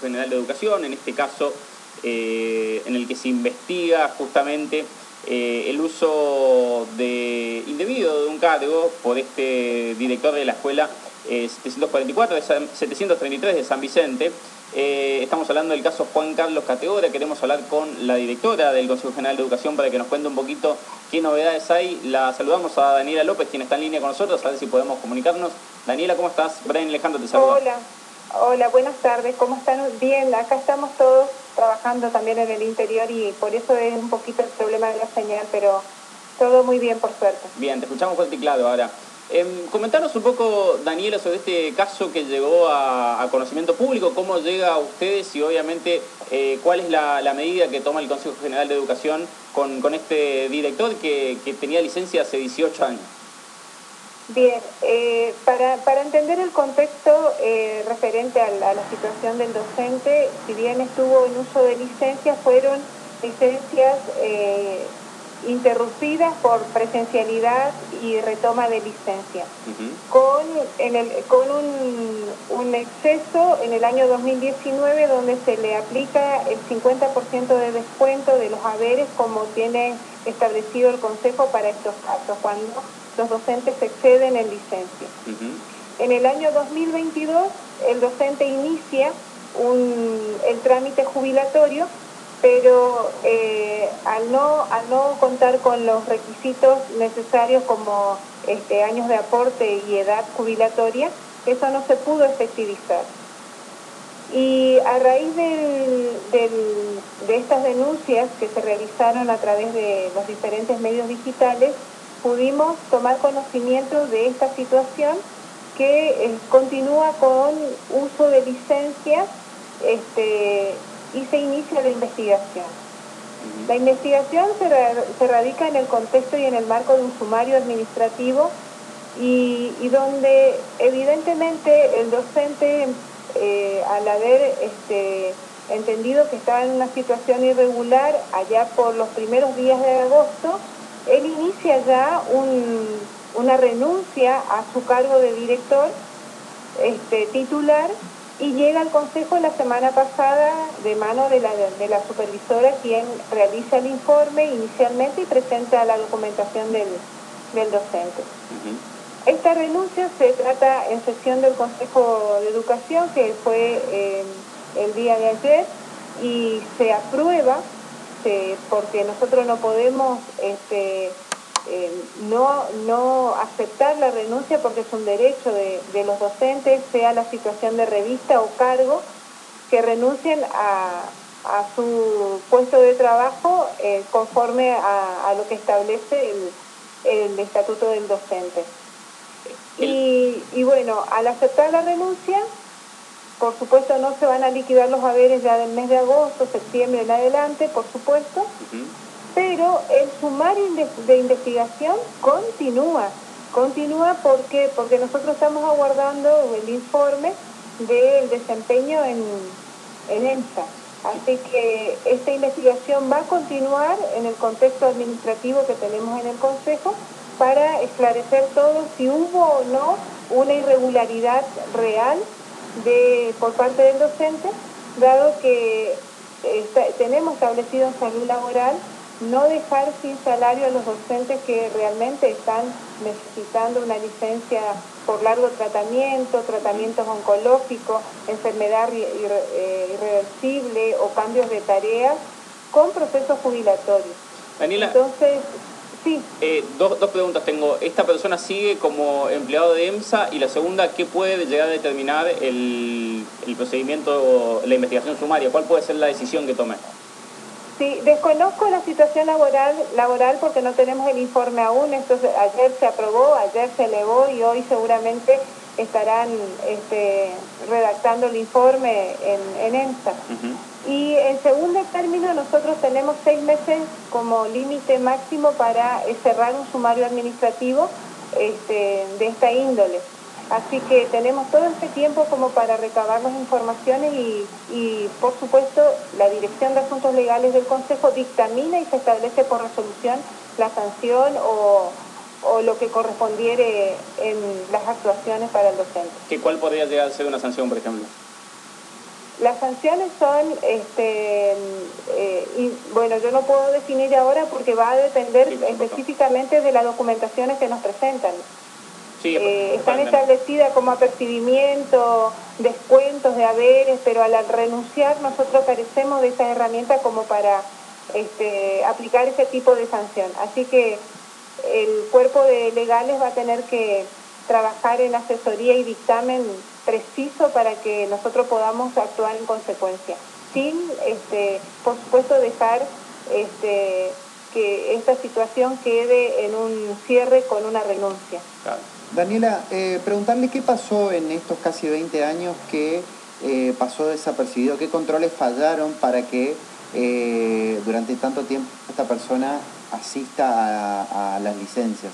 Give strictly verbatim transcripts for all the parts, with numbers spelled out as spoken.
General de Educación, en este caso eh, en el que se investiga justamente eh, el uso de, indebido de un cargo por este director de la escuela eh, setecientos cuarenta y cuatro, de San, setecientos treinta y tres de San Vicente. Eh, estamos hablando del caso Juan Carlos Categora. Queremos hablar con la directora del Consejo General de Educación para que nos cuente un poquito qué novedades hay. La saludamos a Daniela López, quien está en línea con nosotros, a ver si podemos comunicarnos. Daniela, ¿cómo estás? Brian Alejandro te saluda. Hola, hola, buenas tardes, ¿cómo están? Bien, acá estamos todos trabajando también en el interior y por eso es un poquito el problema de la señal, pero todo muy bien, por suerte. Bien, te escuchamos fuerte y claro ahora. Eh, comentanos un poco, Daniela, sobre este caso que llegó a, a conocimiento público, cómo llega a ustedes y obviamente eh, cuál es la, la medida que toma el Consejo General de Educación con, con este director que, que tenía licencia hace dieciocho años. Bien, eh, para, para entender el contexto eh, referente a la, a la situación del docente, si bien estuvo en uso de licencias, fueron licencias eh, interrumpidas por presencialidad y retoma de licencia, uh-huh. con, en el, con un, un exceso en el año dos mil diecinueve donde se le aplica el cincuenta por ciento de descuento de los haberes como tiene establecido el Consejo para estos casos, cuando los docentes exceden en licencia. Uh-huh. En el año dos mil veintidós el docente inicia un, el trámite jubilatorio, pero eh, al, no, al no contar con los requisitos necesarios como este, años de aporte y edad jubilatoria, eso no se pudo efectivizar. Y a raíz del, del, de estas denuncias que se realizaron a través de los diferentes medios digitales, pudimos tomar conocimiento de esta situación que eh, continúa con uso de licencias este, y se inicia la investigación. Uh-huh. La investigación se, ra se radica en el contexto y en el marco de un sumario administrativo y, y donde evidentemente el docente, eh, al haber este, entendido que estaba en una situación irregular allá por los primeros días de agosto, él inicia ya un, una renuncia a su cargo de director este, titular y llega al Consejo la semana pasada de mano de la, de la supervisora, quien realiza el informe inicialmente y presenta la documentación del, del docente. Uh-huh. Esta renuncia se trata en sesión del Consejo de Educación, que fue eh, el día de ayer, y se aprueba este, porque nosotros no podemos este, eh, no, no aceptar la renuncia porque es un derecho de, de los docentes, sea la situación de revista o cargo, que renuncien a, a su puesto de trabajo eh, conforme a, a lo que establece el, el estatuto del docente. Y, y bueno, al aceptar la renuncia, por supuesto no se van a liquidar los haberes ya del mes de agosto, septiembre en adelante, por supuesto, uh-huh. pero el sumario de investigación continúa. Continúa porque, porque nosotros estamos aguardando el informe del desempeño en, en EMSA. Así que esta investigación va a continuar en el contexto administrativo que tenemos en el Consejo para esclarecer todo si hubo o no una irregularidad real de por parte del docente, dado que está, tenemos establecido en salud laboral no dejar sin salario a los docentes que realmente están necesitando una licencia por largo tratamiento, tratamientos oncológicos, enfermedad irreversible o cambios de tareas con procesos jubilatorios. Daniela, entonces, sí. Eh, dos, dos preguntas tengo. ¿Esta persona sigue como empleado de EMSA? Y la segunda, ¿qué puede llegar a determinar el, el procedimiento, la investigación sumaria? ¿Cuál puede ser la decisión que tome? Sí, desconozco la situación laboral, laboral porque no tenemos el informe aún. Esto se, ayer se aprobó, ayer se elevó y hoy seguramente estarán este, redactando el informe en, en EMSA. Uh-huh. Y en segundo término, nosotros tenemos seis meses como límite máximo para cerrar un sumario administrativo este, de esta índole. Así que tenemos todo este tiempo como para recabar las informaciones y, y, por supuesto, la Dirección de Asuntos Legales del Consejo dictamina y se establece por resolución la sanción o, o lo que correspondiere en las actuaciones para el docente. ¿Qué, ¿Cuál podría llegar a ser una sanción, por ejemplo? Las sanciones son, este, eh, y, bueno, yo no puedo definir ahora porque va a depender sí, específicamente de las documentaciones que nos presentan. Sí, eh, están establecidas como apercibimiento, descuentos de haberes, pero al renunciar nosotros carecemos de esa herramienta como para este, aplicar ese tipo de sanción. Así que el cuerpo de legales va a tener que trabajar en asesoría y dictamen preciso para que nosotros podamos actuar en consecuencia, sin, este, por supuesto, dejar este, que esta situación quede en un cierre con una renuncia. Claro. Daniela, eh, preguntarle qué pasó en estos casi veinte años que eh, pasó desapercibido, qué controles fallaron para que eh, durante tanto tiempo esta persona asista a, a las licencias.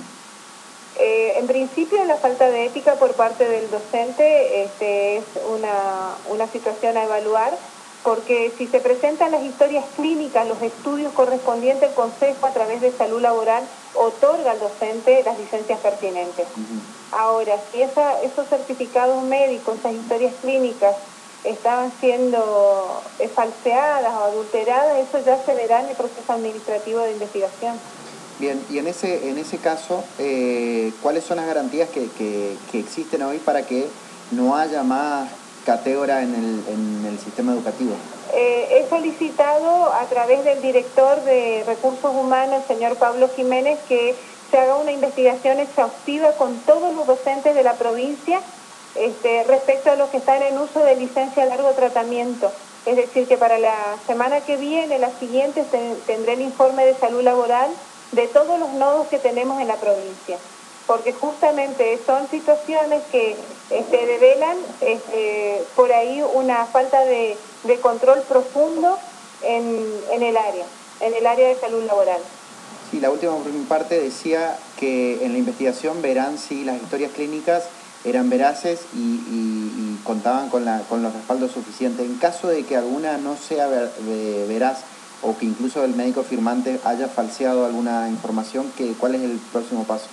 Eh, en principio, la falta de ética por parte del docente este, es una, una situación a evaluar, porque si se presentan las historias clínicas, los estudios correspondientes, el Consejo a través de Salud Laboral otorga al docente las licencias pertinentes. Uh-huh. Ahora, si esa, esos certificados médicos, esas historias clínicas estaban siendo eh, falseadas o adulteradas, eso ya se verá en el proceso administrativo de investigación. Bien, y en ese, en ese caso, eh, ¿cuáles son las garantías que, que, que existen hoy para que no haya más categoría en el, en el sistema educativo? Eh, he solicitado a través del director de Recursos Humanos, el señor Pablo Jiménez, que se haga una investigación exhaustiva con todos los docentes de la provincia este, respecto a los que están en uso de licencia a largo tratamiento. Es decir, que para la semana que viene, la siguiente, ten, tendré el informe de salud laboral de todos los nodos que tenemos en la provincia, porque justamente son situaciones que este, develan este, por ahí una falta de, de control profundo en, en el área, en el área de salud laboral. Sí, la última parte decía que en la investigación verán si las historias clínicas eran veraces y, y, y contaban con, la, con los respaldos suficientes. En caso de que alguna no sea ver, de, veraz, o que incluso el médico firmante haya falseado alguna información, ¿qué, ¿cuál es el próximo paso?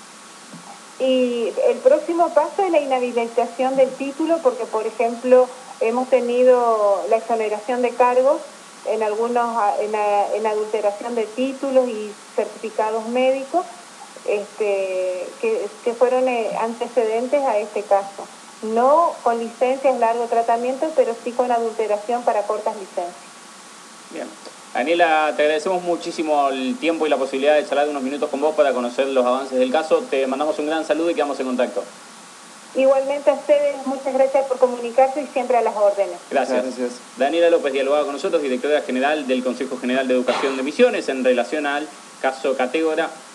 Y el próximo paso es la inhabilitación del título, porque, por ejemplo, hemos tenido la exoneración de cargos en algunos en, la, en adulteración de títulos y certificados médicos este, que, que fueron antecedentes a este caso. No con licencias largo tratamiento, pero sí con adulteración para cortas licencias. Bien. Daniela, te agradecemos muchísimo el tiempo y la posibilidad de charlar unos minutos con vos para conocer los avances del caso. Te mandamos un gran saludo y quedamos en contacto. Igualmente a ustedes, muchas gracias por comunicarse y siempre a las órdenes. Gracias. gracias. Daniela López dialogaba con nosotros, directora general del Consejo General de Educación de Misiones, en relación al caso Categora.